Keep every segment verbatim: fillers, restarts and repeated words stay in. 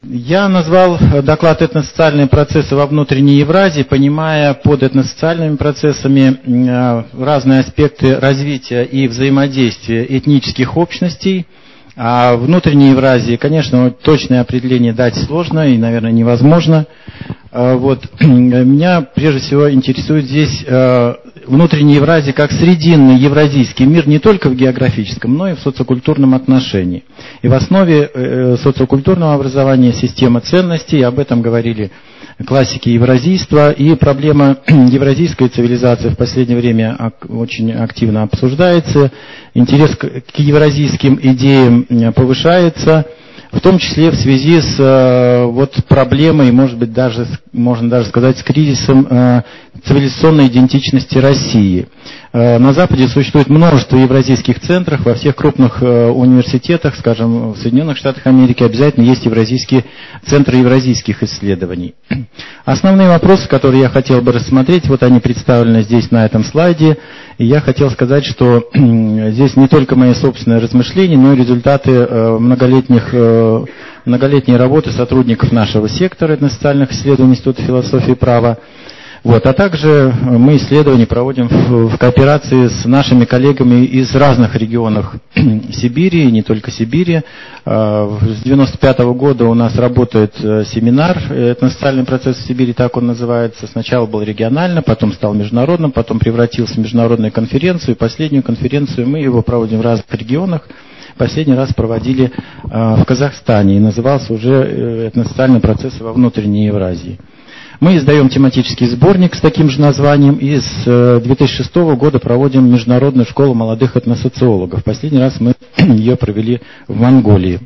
Я назвал доклад «Этносоциальные процессы во внутренней Евразии», понимая под этносоциальными процессами разные аспекты развития и взаимодействия этнических общностей. А внутренней Евразии, конечно, точное определение дать сложно и, наверное, невозможно. Вот. Меня прежде всего интересует здесь внутренняя Евразия как срединный евразийский мир не только в географическом, но и в социокультурном отношении. И в основе социокультурного образования система ценностей, об этом говорили классики евразийства, и проблема евразийской цивилизации в последнее время очень активно обсуждается, интерес к евразийским идеям повышается, в том числе в связи с вот, проблемой, может быть, даже, можно даже сказать, с кризисом цивилизационной идентичности России. На Западе существует множество евразийских центров, во всех крупных университетах, скажем, в Соединенных Штатах Америки обязательно есть евразийские центры евразийских исследований. Основные вопросы, которые я хотел бы рассмотреть, вот они представлены здесь на этом слайде, и я хотел сказать, что здесь не только мои собственные размышления, но и результаты многолетних, многолетней работы сотрудников нашего сектора этносоциальных исследований Института философии и права. Вот, а также мы исследования проводим в, в кооперации с нашими коллегами из разных регионов Сибири, и не только Сибири. С девяносто пятого года у нас работает семинар «Этносоциальный процесс в Сибири», так он называется. Сначала был регионально, потом стал международным, потом превратился в международную конференцию. И последнюю конференцию мы его проводим в разных регионах. Последний раз проводили в Казахстане, и назывался уже «Этносоциальный процесс во внутренней Евразии». Мы издаем тематический сборник с таким же названием, и с две тысячи шестого года проводим Международную школу молодых этносоциологов. Последний раз мы ее провели в Монголии.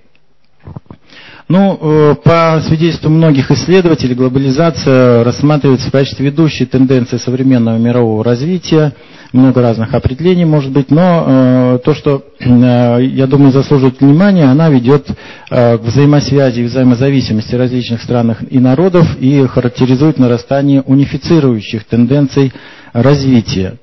Ну, по свидетельству многих исследователей, глобализация рассматривается в качестве ведущей тенденции современного мирового развития. Много разных определений может быть, но э, то, что, э, я думаю, заслуживает внимания, она ведет э, к взаимосвязи и взаимозависимости различных стран и народов и характеризует нарастание унифицирующих тенденций развития.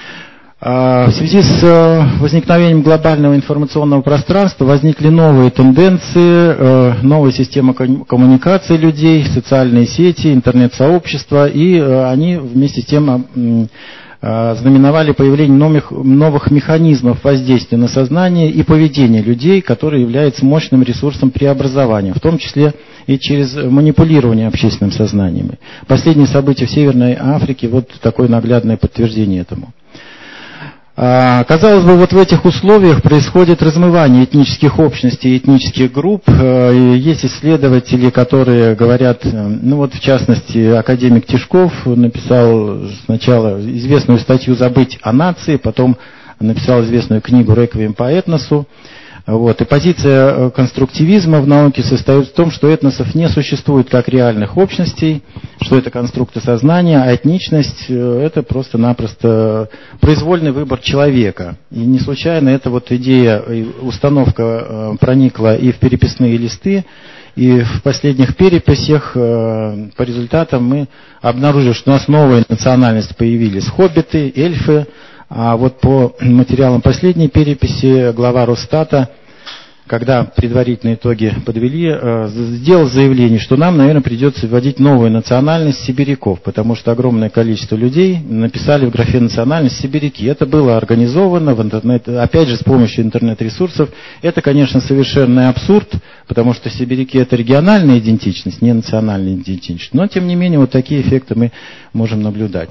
В связи с возникновением глобального информационного пространства возникли новые тенденции, новая система коммуникации людей, социальные сети, интернет-сообщества, и они вместе с тем знаменовали появление новых, новых механизмов воздействия на сознание и поведение людей, которые являются мощным ресурсом преобразования, в том числе и через манипулирование общественным сознанием. Последние события в Северной Африке – вот такое наглядное подтверждение этому. Казалось бы, вот в этих условиях происходит размывание этнических общностей и этнических групп. Есть исследователи, которые говорят, ну вот в частности, академик Тишков написал сначала известную статью «Забыть о нации», потом написал известную книгу «Реквием по этносу». Вот. И позиция конструктивизма в науке состоит в том, что этносов не существует как реальных общностей, что это конструкты сознания, а этничность – это просто-напросто произвольный выбор человека. И не случайно эта вот идея, установка проникла и в переписные листы, и в последних переписях по результатам мы обнаружили, что у нас новые национальности появились – хоббиты, эльфы. А вот по материалам последней переписи глава Росстата, когда предварительные итоги подвели, сделал заявление, что нам, наверное, придется вводить новую национальность сибиряков, потому что огромное количество людей написали в графе национальность сибиряки. Это было организовано в интернете, опять же, с помощью интернет-ресурсов. Это, конечно, совершенный абсурд, потому что сибиряки – это региональная идентичность, не национальная идентичность. Но, тем не менее, вот такие эффекты мы можем наблюдать.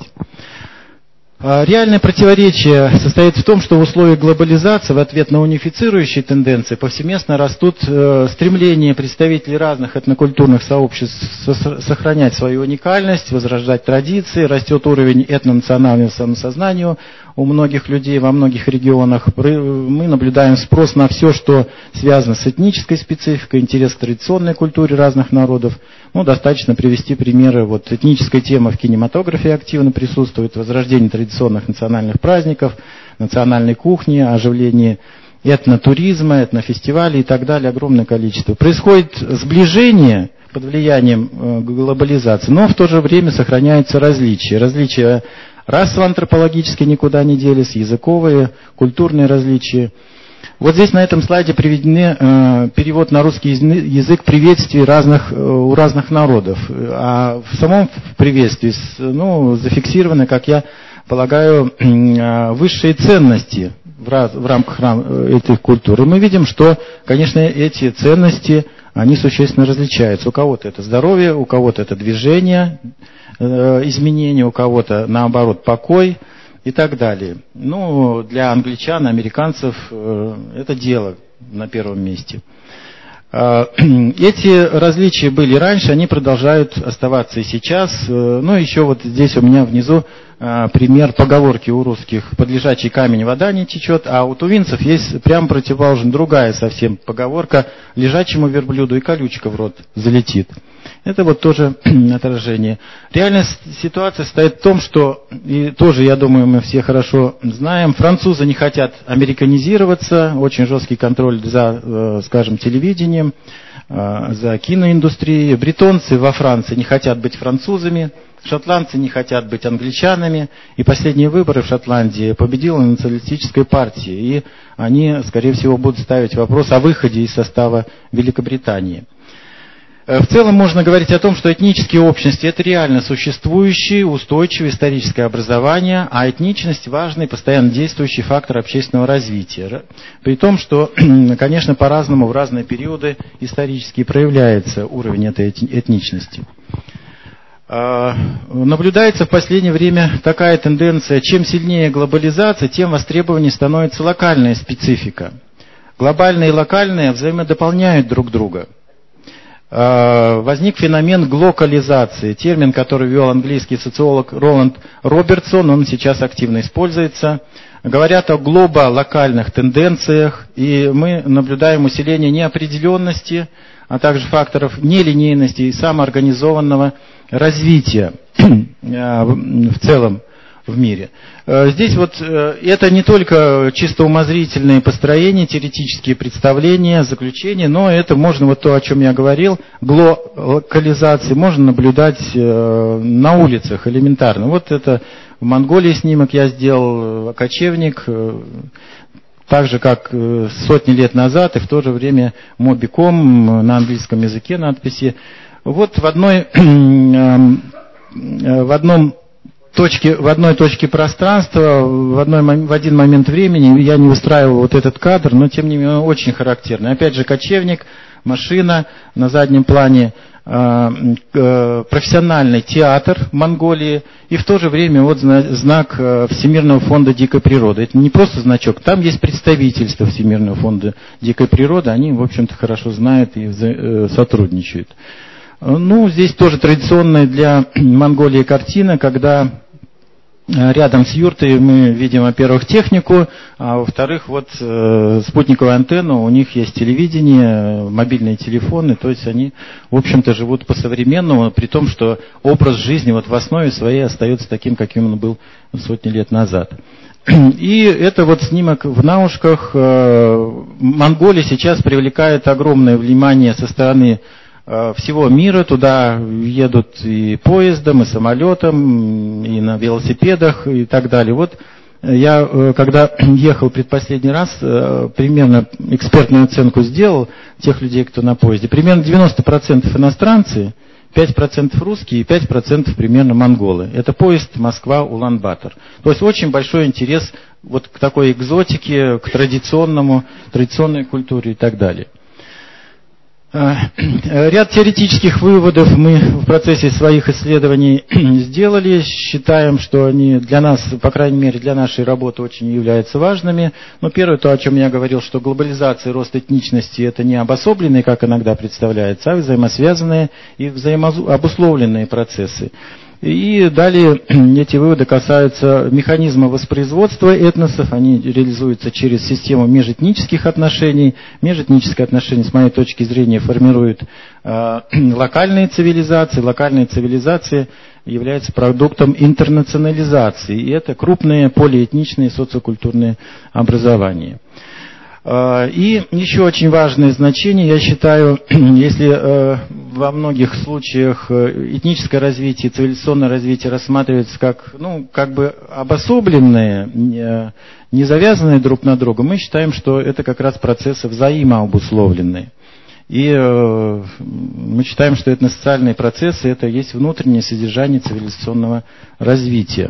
Реальное противоречие состоит в том, что в условиях глобализации в ответ на унифицирующие тенденции повсеместно растут стремления представителей разных этнокультурных сообществ сохранять свою уникальность, возрождать традиции, растет уровень этнонационального самосознания у многих людей во многих регионах. Мы наблюдаем спрос на все, что связано с этнической спецификой, интерес к традиционной культуре разных народов. Ну, достаточно привести примеры. Вот этническая тема в кинематографе активно присутствует, возрождение традиционных национальных праздников, национальной кухни, оживление этнотуризма, этнофестивалей и так далее, огромное количество. Происходит сближение под влиянием глобализации, но в то же время сохраняются различия. Различия расово-антропологические никуда не делись, языковые, культурные различия. Вот здесь на этом слайде приведены э, перевод на русский язык приветствий разных, э, у разных народов. А в самом приветствии ну, зафиксированы, как я полагаю, э, высшие ценности в, раз, в рамках этих культур. И мы видим, что, конечно, эти ценности, они существенно различаются. У кого-то это здоровье, у кого-то это движение, э, изменения, у кого-то, наоборот, покой. И так далее. Ну, для англичан, американцев э, это дело на первом месте. Э, эти различия были раньше, они продолжают оставаться и сейчас. Э, ну, еще вот здесь у меня внизу э, пример поговорки у русских: «Под лежачий камень вода не течет», а у тувинцев есть прямо противоположная другая совсем поговорка: «Лежачему верблюду и колючка в рот залетит». Это вот тоже отражение. Реальная ситуация состоит в том, что, и тоже, я думаю, мы все хорошо знаем, французы не хотят американизироваться, очень жесткий контроль за, скажем, телевидением, за киноиндустрией. Бретонцы во Франции не хотят быть французами, шотландцы не хотят быть англичанами, и последние выборы в Шотландии победила националистическая партия, и они, скорее всего, будут ставить вопрос о выходе из состава Великобритании. В целом можно говорить о том, что этнические общности – это реально существующее, устойчивое историческое образование, а этничность – важный, постоянно действующий фактор общественного развития. При том, что, конечно, по-разному в разные периоды исторически проявляется уровень этой этничности. Наблюдается в последнее время такая тенденция: чем сильнее глобализация, тем востребованнее становится локальная специфика. Глобальное и локальное взаимодополняют друг друга. Возник феномен глокализации, термин, который ввел английский социолог Роланд Робертсон, он сейчас активно используется. Говорят о глобо-локальных тенденциях, и мы наблюдаем усиление неопределенности, а также факторов нелинейности и самоорганизованного развития в целом в мире. Здесь вот это не только чисто умозрительные построения, теоретические представления, заключения, но это можно, вот то, о чем я говорил, глокализации, можно наблюдать на улицах элементарно. Вот это в Монголии снимок я сделал, кочевник, так же, как сотни лет назад, и в то же время Mobi.com на английском языке надписи. Вот в одной, в одном точке, в одной точке пространства, в, одной, в один момент времени, я не выстраивал вот этот кадр, но тем не менее он очень характерный. Опять же, кочевник, машина, на заднем плане э, э, профессиональный театр Монголии, и в то же время вот знак Всемирного фонда дикой природы. Это не просто значок, там есть представительство Всемирного фонда дикой природы, они, в общем-то, хорошо знают и э, сотрудничают. Ну, здесь тоже традиционная для Монголии картина, когда рядом с юртой мы видим, во-первых, технику, а во-вторых, вот э, спутниковую антенну, у них есть телевидение, мобильные телефоны, то есть они, в общем-то, живут по-современному, при том, что образ жизни вот в основе своей остается таким, каким он был сотни лет назад. И это вот снимок в наушках. Монголия сейчас привлекает огромное внимание со стороны всего мира. Туда едут и поездом, и самолетом, и на велосипедах, и так далее. Вот я, когда ехал предпоследний раз, примерно экспертную оценку сделал тех людей, кто на поезде. Примерно девяносто процентов иностранцы, пять процентов русские и пять процентов примерно монголы. Это поезд Москва-Улан-Батор. То есть очень большой интерес вот к такой экзотике, к традиционному, традиционной культуре и так далее. Ряд теоретических выводов мы в процессе своих исследований сделали. Считаем, что они для нас, по крайней мере, для нашей работы очень являются важными. Но первое, то, о чем я говорил, что глобализация и рост этничности – это не обособленные, как иногда представляется, а взаимосвязанные и взаимообусловленные процессы. И далее эти выводы касаются механизма воспроизводства этносов. Они реализуются через систему межэтнических отношений. Межэтнические отношения, с моей точки зрения, формируют э, локальные цивилизации. Локальные цивилизации являются продуктом интернационализации. И это крупные полиэтничные социокультурные образования. И еще очень важное значение, я считаю, если во многих случаях этническое развитие, цивилизационное развитие рассматривается как, ну, как бы обособленные, не завязанные друг на друга, мы считаем, что это как раз процессы взаимообусловленные. И э, мы считаем, что этносоциальные процессы – это есть внутреннее содержание цивилизационного развития.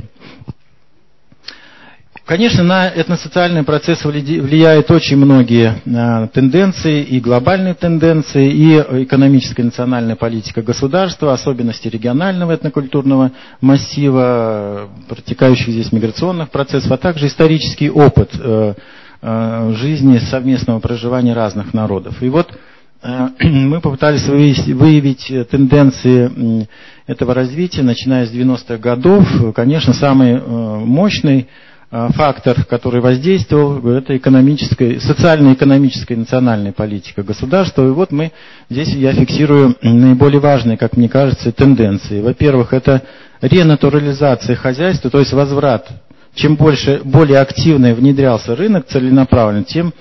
Конечно, на этносоциальные процессы влияют очень многие э, тенденции, и глобальные тенденции, и экономическая и национальная политика государства, особенности регионального этнокультурного массива, протекающих здесь миграционных процессов, а также исторический опыт э, э, жизни совместного проживания разных народов. И вот мы попытались выявить, выявить тенденции этого развития, начиная с девяностых годов. Конечно, самый мощный фактор, который воздействовал, это экономическая, социально-экономическая и национальная политика государства. И вот мы здесь я фиксирую наиболее важные, как мне кажется, тенденции. Во-первых, это ренатурализация хозяйства, то есть возврат. Чем больше, более активно внедрялся рынок целенаправленно, тем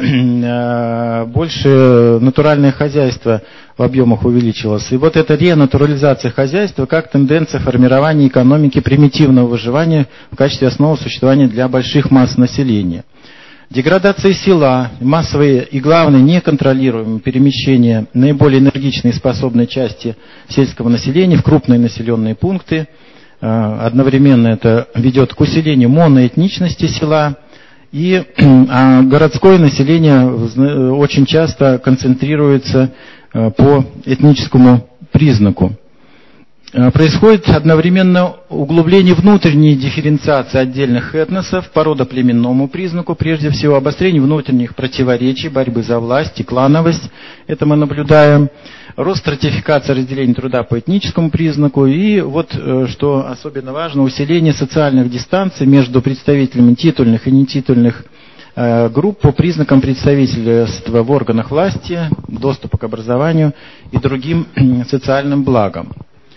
э, больше натуральное хозяйство в объемах увеличилось. И вот эта ренатурализация хозяйства как тенденция формирования экономики примитивного выживания в качестве основы существования для больших масс населения. Деградация села, массовые и, главное, неконтролируемые перемещения наиболее энергичной и способной части сельского населения в крупные населенные пункты. Одновременно это ведет к усилению моноэтничности села, и а городское население очень часто концентрируется по этническому признаку. Происходит одновременно углубление внутренней дифференциации отдельных этносов по родоплеменному признаку, прежде всего обострение внутренних противоречий, борьбы за власть и клановость, это мы наблюдаем, рост стратификации разделения труда по этническому признаку и вот, что особенно важно, усиление социальных дистанций между представителями титульных и нетитульных групп по признакам представительства в органах власти, доступа к образованию и другим социальным благам.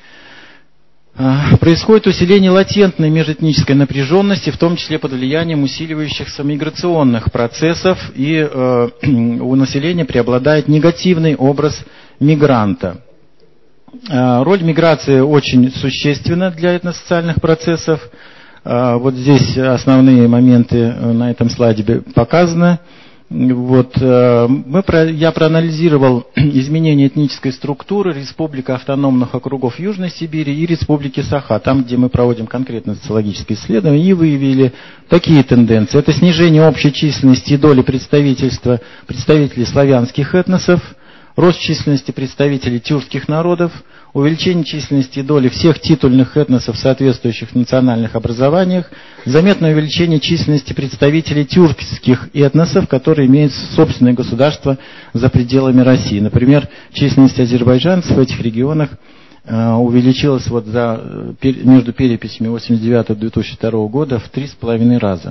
Происходит усиление латентной межэтнической напряженности, в том числе под влиянием усиливающихся миграционных процессов, и э, у населения преобладает негативный образ мигранта. Э, роль миграции очень существенна для этносоциальных процессов. Э, вот здесь основные моменты на этом слайде показаны. Вот, мы, я проанализировал изменения этнической структуры Республики автономных округов Южной Сибири и Республики Саха, там, где мы проводим конкретно социологические исследования, и выявили такие тенденции. Это снижение общей численности и доли представительства представителей славянских этносов, рост численности представителей тюркских народов, увеличение численности и доли всех титульных этносов в соответствующих национальных образованиях, заметное увеличение численности представителей тюркских этносов, которые имеют собственное государство за пределами России. Например, численность азербайджанцев в этих регионах э, увеличилась вот за, между переписями восемьдесят девятого — две тысячи второго года в три с половиной раза.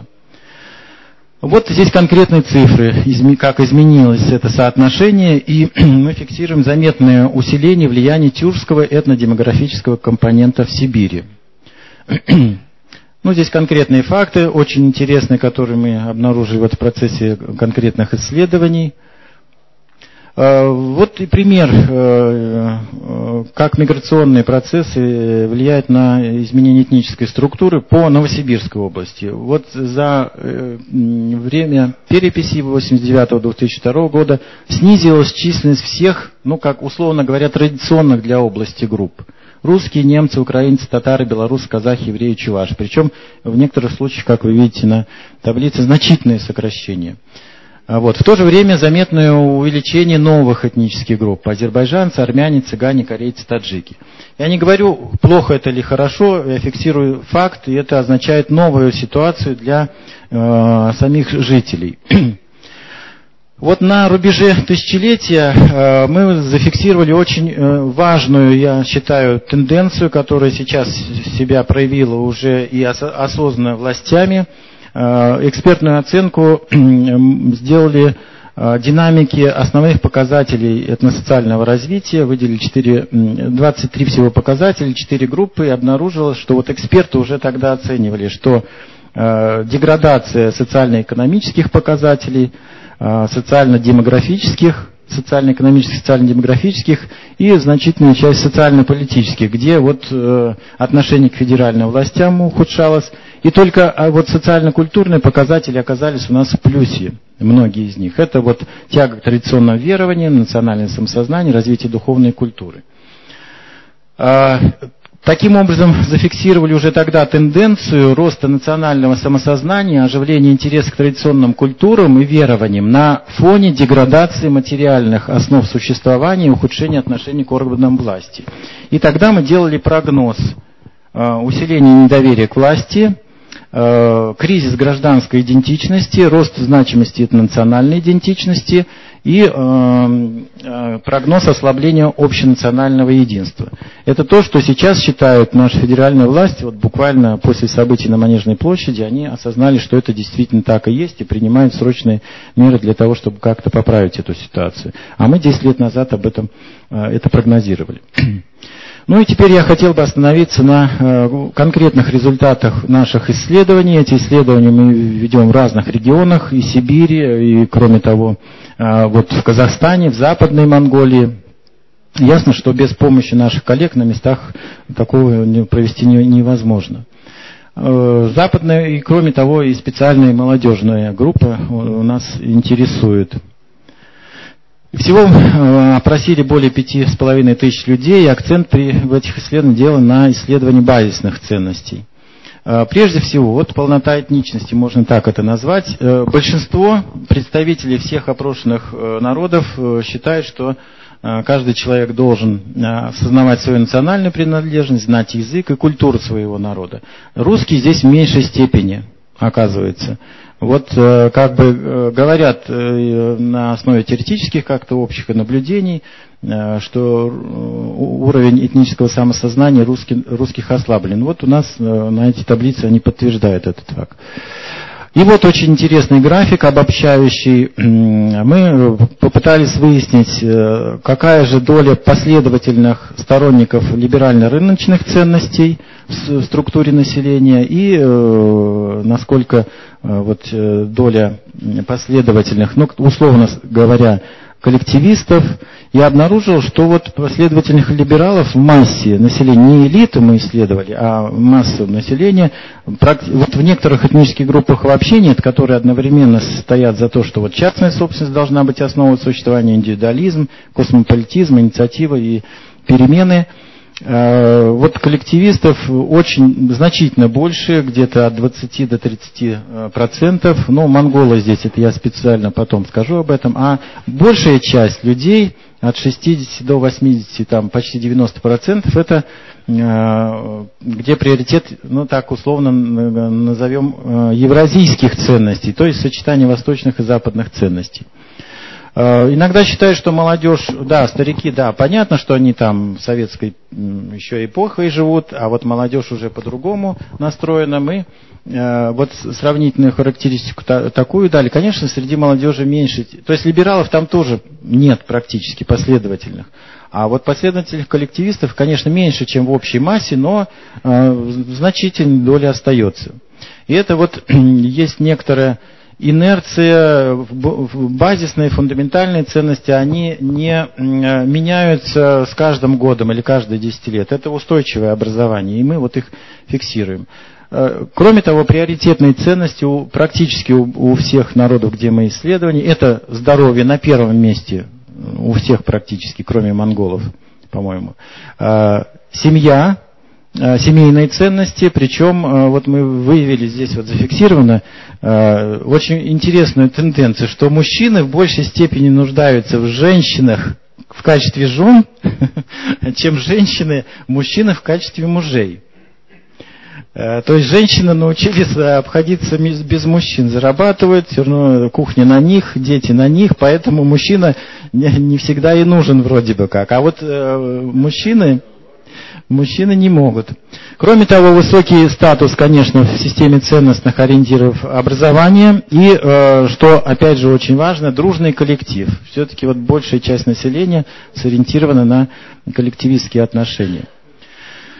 Вот здесь конкретные цифры, как изменилось это соотношение, и мы фиксируем заметное усиление влияния тюркского этнодемографического компонента в Сибири. Ну, здесь конкретные факты, очень интересные, которые мы обнаружили вот в процессе конкретных исследований. Вот и пример, как миграционные процессы влияют на изменение этнической структуры по Новосибирской области. Вот за время переписи восемьдесят девятого — две тысячи второго года снизилась численность всех, ну, как условно говоря, традиционных для области групп. Русские, немцы, украинцы, татары, белорусы, казахи, евреи, чуваши. Причем в некоторых случаях, как вы видите на таблице, значительные сокращения. Вот. В то же время заметное увеличение новых этнических групп. Азербайджанцы, армяне, цыгане, корейцы, таджики. Я не говорю, плохо это или хорошо, я фиксирую факт, и это означает новую ситуацию для э, самих жителей. Вот на рубеже тысячелетия э, мы зафиксировали очень э, важную, я считаю, тенденцию, которая сейчас себя проявила уже и ос- осознанно властями. Экспертную оценку сделали динамики основных показателей этносоциального развития, выделили четыре, двадцать три всего показателя, четыре группы, и обнаружилось, что вот эксперты уже тогда оценивали, что деградация социально-экономических показателей, социально-демографических, социально-экономических, социально-демографических и значительная часть социально-политических, где вот отношение к федеральным властям ухудшалось. И только а вот социально-культурные показатели оказались у нас в плюсе, многие из них. Это вот тяга к традиционным верованиям, национальное самосознание, развитие духовной культуры. Таким образом, зафиксировали уже тогда тенденцию роста национального самосознания, оживления интереса к традиционным культурам и верованиям на фоне деградации материальных основ существования и ухудшения отношений к органам власти. И тогда мы делали прогноз усиления недоверия к власти, кризис гражданской идентичности, рост значимости национальной идентичности и э, прогноз ослабления общенационального единства. Это то, что сейчас считают наши федеральные власти, вот буквально после событий на Манежной площади, они осознали, что это действительно так и есть, и принимают срочные меры для того, чтобы как-то поправить эту ситуацию. А мы десять лет назад об этом э, это прогнозировали. Ну и теперь я хотел бы остановиться на э, конкретных результатах наших исследований. Эти исследования мы ведем в разных регионах, и Сибири, и кроме того, э, вот в Казахстане, в Западной Монголии. Ясно, что без помощи наших коллег на местах такого провести не, невозможно. Э, западная, и кроме того, и специальная молодежная группа у нас интересует. Всего опросили более пяти с половиной тысяч людей, и акцент при, в этих исследованиях делан на исследовании базисных ценностей. Прежде всего, вот полнота этничности, можно так это назвать. Большинство представителей всех опрошенных народов считают, что каждый человек должен осознавать свою национальную принадлежность, знать язык и культуру своего народа. Русские здесь в меньшей степени, оказывается. Вот как бы говорят на основе теоретических как-то общих наблюдений, что уровень этнического самосознания русских, русских ослаблен. Вот у нас на эти таблицы они подтверждают этот факт. И вот очень интересный график, обобщающий. Мы попытались выяснить, какая же доля последовательных сторонников либерально-рыночных ценностей в структуре населения и насколько вот доля последовательных, ну, условно говоря, коллективистов. Я обнаружил, что вот последовательных либералов в массе населения, не элиты мы исследовали, а массу населения, вот в некоторых этнических группах вообще нет, которые одновременно стоят за то, что вот частная собственность должна быть основой существования, индивидуализм, космополитизм, инициатива и перемены. Вот коллективистов очень значительно больше, где-то от двадцати до тридцати процентов. Но монголы здесь, это я специально потом скажу об этом. А большая часть людей, от шестидесяти до восьмидесяти, там почти девяноста процентов, это где приоритет, ну так условно назовем, евразийских ценностей, то есть сочетание восточных и западных ценностей. Иногда считают, что молодежь, да, старики, да, понятно, что они там советской еще эпохой живут, а вот молодежь уже по-другому настроена. Мы э, вот сравнительную характеристику та, такую дали. Конечно, среди молодежи меньше, то есть либералов там тоже нет практически последовательных. А вот последовательных коллективистов, конечно, меньше, чем в общей массе, но э, значительная доля остается. И это вот есть некоторая инерция, базисные, фундаментальные ценности, они не меняются с каждым годом или каждые десять лет. Это устойчивое образование, и мы вот их фиксируем. Кроме того, приоритетные ценности у, практически у, у всех народов, где мы исследовали, это здоровье на первом месте у всех практически, кроме монголов, по-моему. Семья. Семейные ценности, причем вот мы выявили здесь вот зафиксировано очень интересную тенденцию, что мужчины в большей степени нуждаются в женщинах в качестве жен, чем женщины, мужчины в качестве мужей. То есть женщины научились обходиться без мужчин, зарабатывают, все равно кухня на них, дети на них, поэтому мужчина не всегда и нужен вроде бы как. А вот мужчины... Мужчины не могут. Кроме того, высокий статус, конечно, в системе ценностных ориентиров образования и, э, что, опять же, очень важно, дружный коллектив. Все-таки вот большая часть населения сориентирована на коллективистские отношения.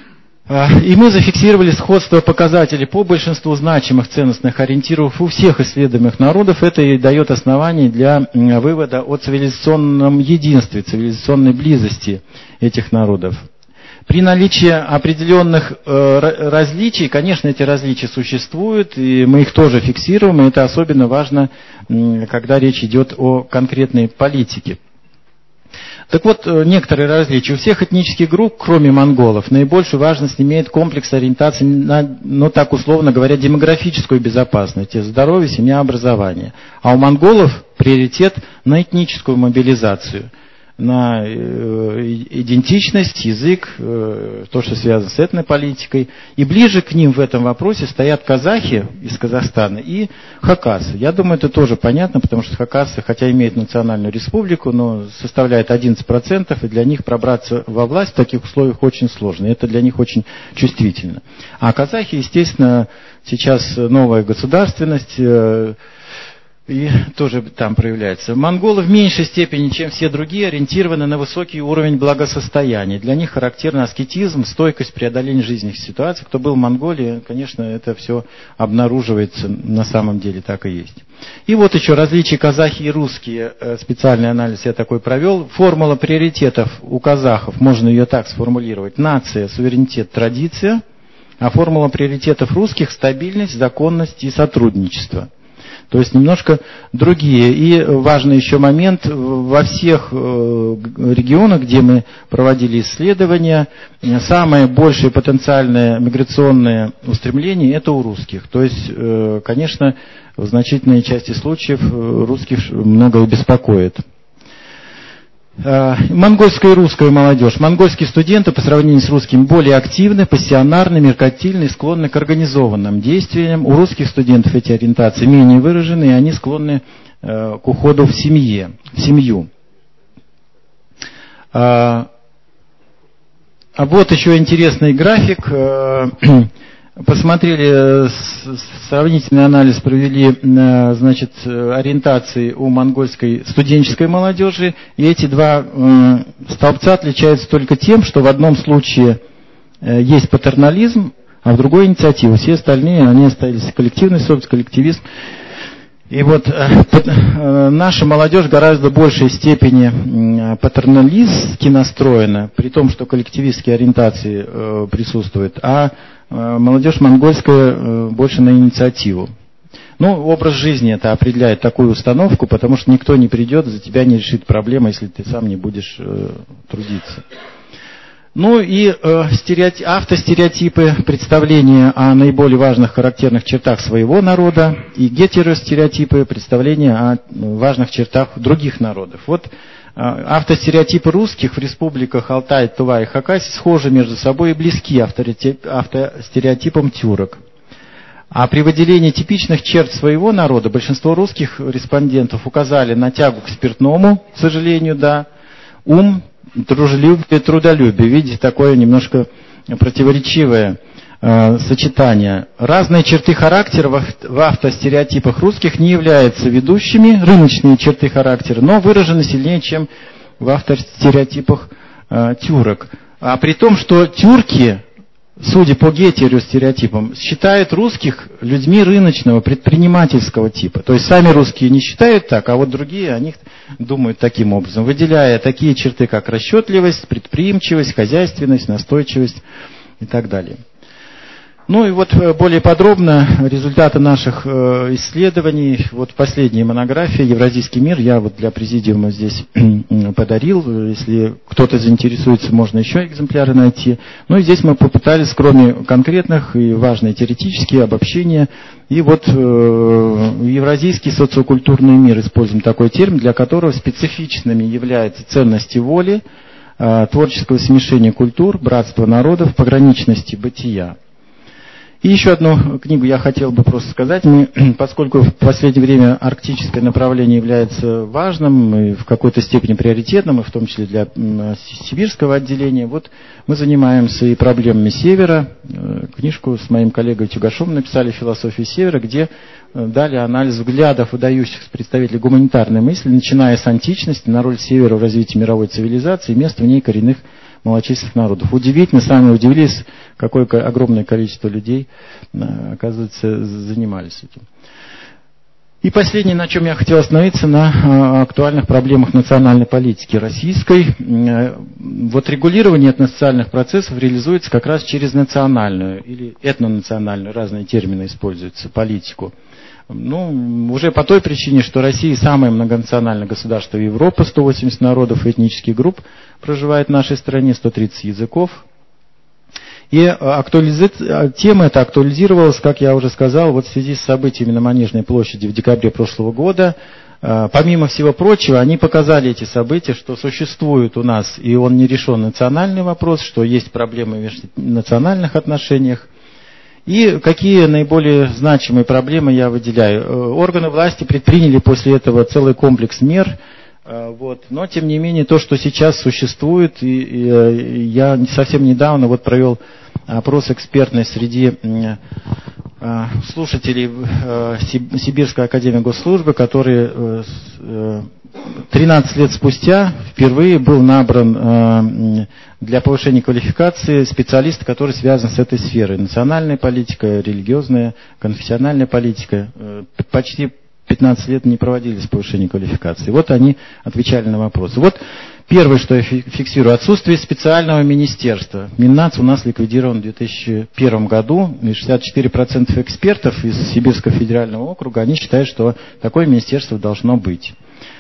И мы зафиксировали сходство показателей по большинству значимых ценностных ориентиров у всех исследуемых народов. Это и дает основание для вывода о цивилизационном единстве, цивилизационной близости этих народов. При наличии определенных э, различий, конечно, эти различия существуют, и мы их тоже фиксируем, и это особенно важно, э, когда речь идет о конкретной политике. Так вот, некоторые различия. У всех этнических групп, кроме монголов, наибольшую важность имеет комплекс ориентации на, ну так условно говоря, демографическую безопасность, здоровье, семья, образование. А у монголов приоритет на этническую мобилизацию, на идентичность, язык, то, что связано с этнополитикой. И ближе к ним в этом вопросе стоят казахи из Казахстана и хакасы. Я думаю, это тоже понятно, потому что хакасы, хотя имеют национальную республику, но составляют одиннадцать процентов, и для них пробраться во власть в таких условиях очень сложно. И это для них очень чувствительно. А казахи, естественно, сейчас новая государственность, и тоже там проявляется. Монголы в меньшей степени, чем все другие, ориентированы на высокий уровень благосостояния. Для них характерен аскетизм, стойкость преодоления жизненных ситуаций. Кто был в Монголии, конечно, это все обнаруживается, на самом деле так и есть. И вот еще различия казахи и русские. Специальный анализ я такой провел. Формула приоритетов у казахов, можно ее так сформулировать. Нация, суверенитет, традиция. А формула приоритетов русских – стабильность, законность и сотрудничество. То есть немножко другие. И важный еще момент, во всех регионах, где мы проводили исследования, самое большее потенциальное миграционное устремление – это у русских. То есть, конечно, в значительной части случаев русских много беспокоит. Монгольская и русская молодежь. Монгольские студенты по сравнению с русскими более активны, пассионарны, меркантильны и склонны к организованным действиям. У русских студентов эти ориентации менее выражены, и они склонны э, к уходу в семье, в семью. А, а вот еще интересный график. Посмотрели, сравнительный анализ провели, значит, ориентации у монгольской студенческой молодежи. И эти два столбца отличаются только тем, что в одном случае есть патернализм, а в другой инициатива. Все остальные, они остались коллективный собственность, коллективизм. И вот наша молодежь в гораздо большей степени патерналистски настроена, при том, что коллективистские ориентации присутствуют, а молодежь монгольская больше на инициативу. Ну, образ жизни это определяет такую установку, потому что никто не придет, за тебя не решит проблему, если ты сам не будешь трудиться. Ну и э, стереотип, автостереотипы, представления о наиболее важных характерных чертах своего народа, и гетеростереотипы, представления о важных чертах других народов. Вот э, автостереотипы русских в республиках Алтай, Тува и Хакасия схожи между собой и близки автостереотипам тюрок. А при выделении типичных черт своего народа большинство русских респондентов указали на тягу к спиртному, к сожалению, да, ум, дружелюбие, трудолюбие. Видите, такое немножко противоречивое э, сочетание. Разные черты характера в, в автостереотипах русских не являются ведущими, рыночные черты характера, но выражены сильнее, чем в автостереотипах э, тюрок. А при том, что тюрки, судя по гетеростереотипам, считают русских людьми рыночного, предпринимательского типа. То есть сами русские не считают так, а вот другие о них думают таким образом, выделяя такие черты, как расчетливость, предприимчивость, хозяйственность, настойчивость и так далее. Ну и вот более подробно результаты наших исследований. Вот последняя монография «Евразийский мир» я вот для президиума здесь подарил. Если кто-то заинтересуется, можно еще экземпляры найти. Ну и здесь мы попытались, кроме конкретных и важных теоретических обобщения, и вот евразийский социокультурный мир, используем такой термин, для которого специфичными являются ценности воли, творческого смешения культур, братства народов, пограничности бытия. И еще одну книгу я хотел бы просто сказать. Мы, поскольку в последнее время арктическое направление является важным и в какой-то степени приоритетным, и в том числе для сибирского отделения, вот мы занимаемся и проблемами Севера. Книжку с моим коллегой Тюгашом написали «Философия Севера», где дали анализ взглядов выдающихся представителей гуманитарной мысли, начиная с античности, на роль Севера в развитии мировой цивилизации и место в ней коренных малочисленных народов. Удивительно, сами удивились, какое огромное количество людей, оказывается, занимались этим. И последнее, на чем я хотел остановиться, на актуальных проблемах национальной политики российской. Вот регулирование этносоциальных процессов реализуется как раз через национальную или этнонациональную, разные термины используются, политику. Ну, уже по той причине, что Россия самое многонациональное государство Европы, сто восемьдесят народов и этнических групп проживает в нашей стране, сто тридцать языков. И актуализация, тема эта актуализировалась, как я уже сказал, вот в связи с событиями на Манежной площади в декабре прошлого года. Помимо всего прочего, они показали эти события, что существует у нас, и он не решен, национальный вопрос, что есть проблемы в национальных отношениях. И какие наиболее значимые проблемы я выделяю? Органы власти предприняли после этого целый комплекс мер. Вот. Но, тем не менее, то, что сейчас существует, и, и я совсем недавно вот провел опрос экспертный среди э, слушателей э, Сибирской академии госслужбы, которые э, тринадцать лет спустя впервые был набран э, для повышения квалификации специалист, который связан с этой сферой. Национальная политика, религиозная, конфессиональная политика. Э, почти пятнадцать лет не проводились повышения квалификации. Вот они отвечали на вопросы. Вот первое, что я фиксирую, отсутствие специального министерства. Миннац у нас ликвидирован в две тысячи первом году, и шестьдесят четыре процента экспертов из Сибирского федерального округа, они считают, что такое министерство должно быть.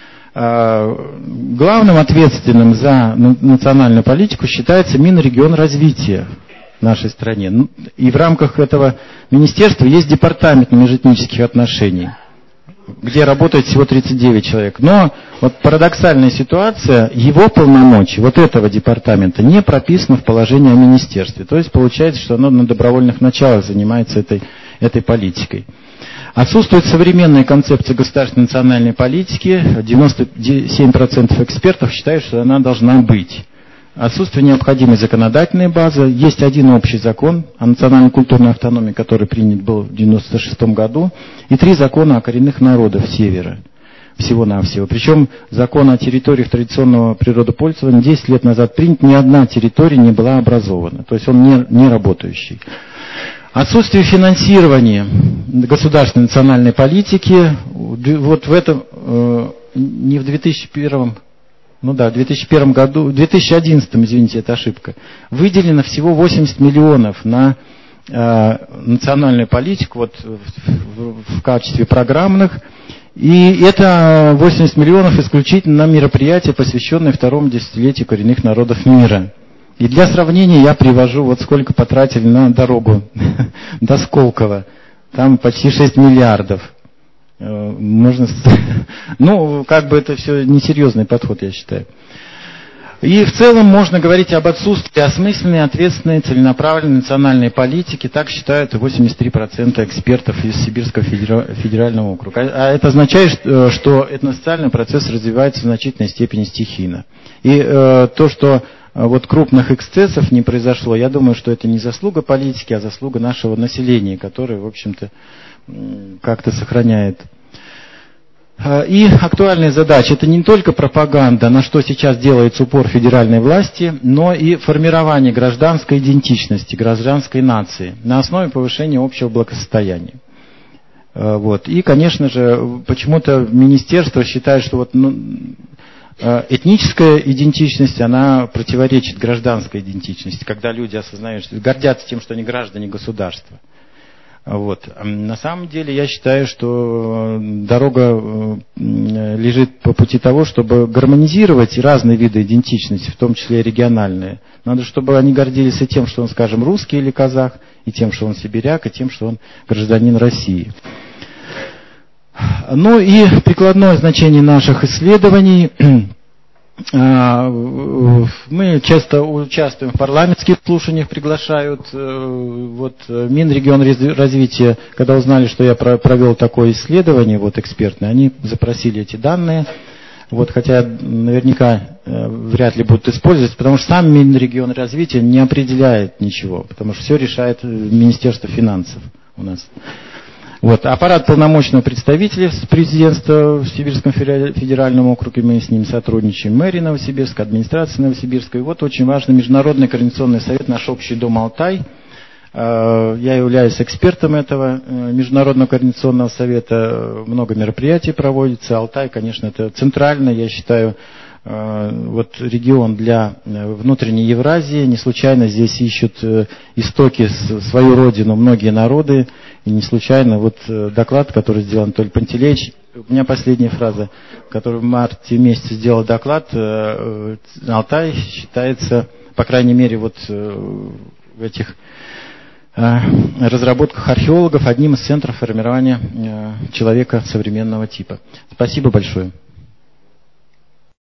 Главным ответственным за национальную политику считается Минрегионразвития в нашей стране. И в рамках этого министерства есть департамент межэтнических отношений, где работает всего тридцать девять человек. Но вот парадоксальная ситуация, его полномочий, вот этого департамента, не прописано в положении о министерстве. То есть получается, что оно на добровольных началах занимается этой, этой политикой. Отсутствует современная концепция государственной национальной политики. девяносто семь процентов экспертов считают, что она должна быть. Отсутствие необходимой законодательной базы. Есть один общий закон о национальной культурной автономии, который принят был в девяносто шестом году, и три закона о коренных народах Севера. Всего-навсего. Причем закон о территориях традиционного природопользования десять лет назад принят, ни одна территория не была образована. То есть он не, не работающий. Отсутствие финансирования государственной национальной политики. Вот в этом, э, не в две тысячи первом, ну да, в две тысячи первом году, в две тысячи одиннадцатом, извините, это ошибка, выделено всего восемьдесят миллионов на э, национальную политику вот, в, в, в качестве программных. И это восемьдесят миллионов исключительно на мероприятия, посвященные второму десятилетию коренных народов мира. И для сравнения я привожу, вот сколько потратили на дорогу до Сколково. Там почти шесть миллиардов. Можно... Ну, как бы это все несерьезный подход, я считаю. И в целом можно говорить об отсутствии осмысленной, ответственной, целенаправленной национальной политики. Так считают восемьдесят три процента экспертов из Сибирского федерального округа. А это означает, что этносоциальный процесс развивается в значительной степени стихийно. И э, то, что вот крупных эксцессов не произошло, я думаю, что это не заслуга политики, а заслуга нашего населения, которое, в общем-то, как-то сохраняет. И актуальная задача – это не только пропаганда, на что сейчас делается упор федеральной власти, но и формирование гражданской идентичности, гражданской нации на основе повышения общего благосостояния. Вот. И, конечно же, почему-то министерство считает, что вот, ну, этническая идентичность, она противоречит гражданской идентичности, когда люди осознают, что гордятся тем, что они граждане государства. Вот. На самом деле я считаю, что дорога лежит по пути того, чтобы гармонизировать разные виды идентичности, в том числе и региональные. Надо, чтобы они гордились и тем, что он, скажем, русский или казах, и тем, что он сибиряк, и тем, что он гражданин России. Ну и прикладное значение наших исследований. Мы часто участвуем в парламентских слушаниях, приглашают. Вот Минрегионразвития, когда узнали, что я провел такое исследование, вот экспертное, они запросили эти данные. Вот, хотя наверняка вряд ли будут использовать, потому что сам Минрегионразвития не определяет ничего, потому что все решает Министерство финансов у нас. Вот, аппарат полномочного представителя президентства в Сибирском федеральном округе, мы с ним сотрудничаем, мэрия Новосибирска, администрация Новосибирска. И вот очень важный Международный координационный совет, наш общий дом Алтай, Я являюсь экспертом этого Международного координационного совета. Много мероприятий проводится. Алтай, конечно, это центральный, я считаю, вот регион для внутренней Евразии. Не случайно здесь ищут истоки, свою родину многие народы. И не случайно вот доклад, который сделал Анатолий Пантелеич. У меня последняя фраза, который в марте месяце сделал доклад. Алтай считается, по крайней мере, вот в этих разработках археологов одним из центров формирования человека современного типа. Спасибо большое.